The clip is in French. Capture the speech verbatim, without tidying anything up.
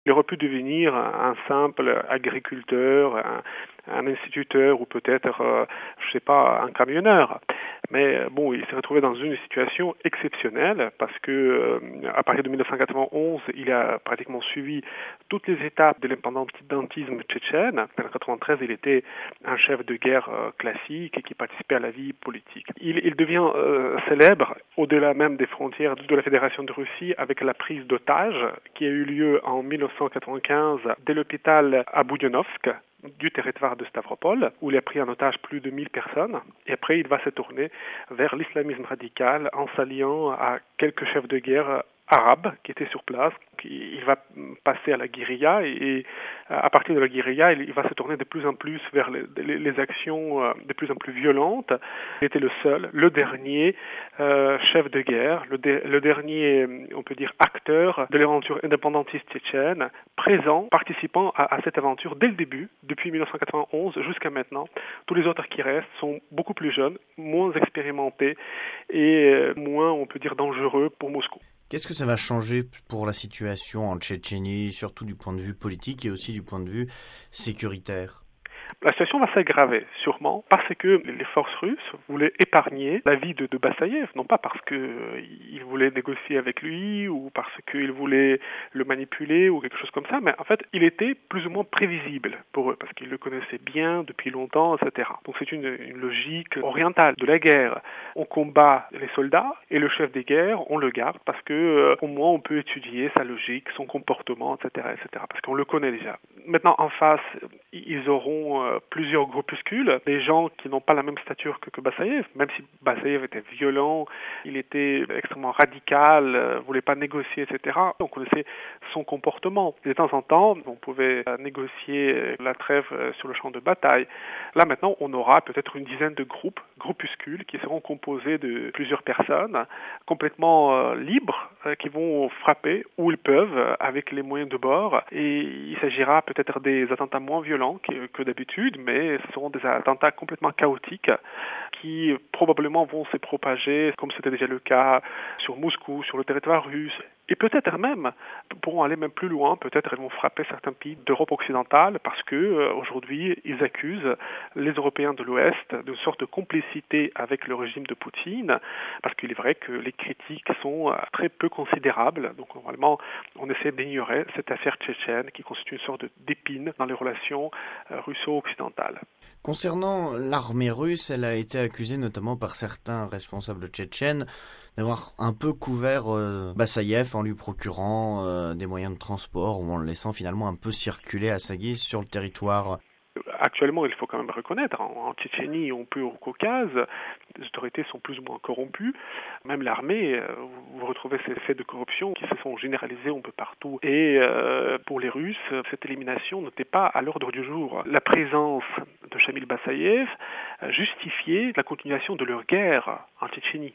Il aurait pu devenir un simple agriculteur, un, un instituteur ou peut-être, euh, je sais pas, un camionneur. Mais bon, il s'est retrouvé dans une situation exceptionnelle parce que euh, à partir de mille neuf cent quatre-vingt-onze, il a pratiquement suivi toutes les étapes de l'indépendantisme tchétchène. En mille neuf cent quatre-vingt-treize, il était un chef de guerre euh, classique et qui participait à la vie politique. Il, il devient euh, célèbre au-delà même des frontières de la Fédération de Russie avec la prise d'otages qui a eu lieu en mille neuf cent quatre-vingt-quinze dès l'hôpital à Boudianovsk, du territoire de Stavropol, où il a pris en otage plus de mille personnes. Et après, il va se tourner vers l'islamisme radical en s'alliant à quelques chefs de guerre arabes qui étaient sur place. Il va passer à la guérilla et à partir de la guérilla, il va se tourner de plus en plus vers les, les actions de plus en plus violentes. Il était le seul, le dernier euh, chef de guerre, le, de, le dernier, on peut dire, acteur de l'aventure indépendantiste tchétchène, présent, participant à, à cette aventure dès le début, depuis mille neuf cent quatre-vingt-onze jusqu'à maintenant. Tous les autres qui restent sont beaucoup plus jeunes, moins expérimentés et moins, on peut dire, dangereux pour Moscou. Qu'est-ce que ça va changer pour la situation en Tchétchénie, surtout du point de vue politique et aussi du point de vue sécuritaire ? La situation va s'aggraver, sûrement, parce que les forces russes voulaient épargner la vie de, de Bassaïev, non pas parce qu'ils euh, voulaient négocier avec lui ou parce qu'ils voulaient le manipuler ou quelque chose comme ça, mais en fait, il était plus ou moins prévisible pour eux, parce qu'ils le connaissaient bien depuis longtemps, et cetera. Donc c'est une, une logique orientale de la guerre. On combat les soldats et le chef des guerres, on le garde parce que euh, au moins on peut étudier sa logique, son comportement, et cetera, et cetera, parce qu'on le connaît déjà. Maintenant, en face, ils auront euh, plusieurs groupuscules, des gens qui n'ont pas la même stature que, que Bassaïev, même si Bassaïev était violent, il était extrêmement radical, euh, voulait pas négocier, et cetera. On connaissait son comportement. De temps en temps, on pouvait euh, négocier la trêve euh, sur le champ de bataille. Là, maintenant, on aura peut-être une dizaine de groupes, groupuscules, qui seront composés de plusieurs personnes complètement euh, libres, euh, qui vont frapper où ils peuvent, euh, avec les moyens de bord. Et il s'agira peut-être des attentats moins violents que, que d'habitude, mais ce seront des attentats complètement chaotiques qui probablement vont se propager, comme c'était déjà le cas sur Moscou, sur le territoire russe, et peut-être même pourront aller même plus loin, peut-être ils vont frapper certains pays d'Europe occidentale parce que euh, aujourd'hui ils accusent les Européens de l'Ouest d'une sorte de complicité avec le régime de Poutine, parce qu'il est vrai que les critiques sont euh, très peu considérables, donc normalement on essaie d'ignorer cette affaire tchétchène qui constitue une sorte d'épine dans les relations euh, russo-occidentales. Concernant l'armée russe, elle a été accusée notamment par certains responsables tchétchènes d'avoir un peu couvert euh, Bassaïev en lui procurant euh, des moyens de transport ou en le laissant finalement un peu circuler à sa guise sur le territoire. Actuellement, il faut quand même reconnaître, en, en Tchétchénie, on peut au Caucase, les autorités sont plus ou moins corrompues. Même l'armée, euh, vous retrouvez ces faits de corruption qui se sont généralisés un peu partout. Et euh, pour les Russes, cette élimination n'était pas à l'ordre du jour. La présence de Chamil Bassaïev justifiait la continuation de leur guerre en Tchétchénie.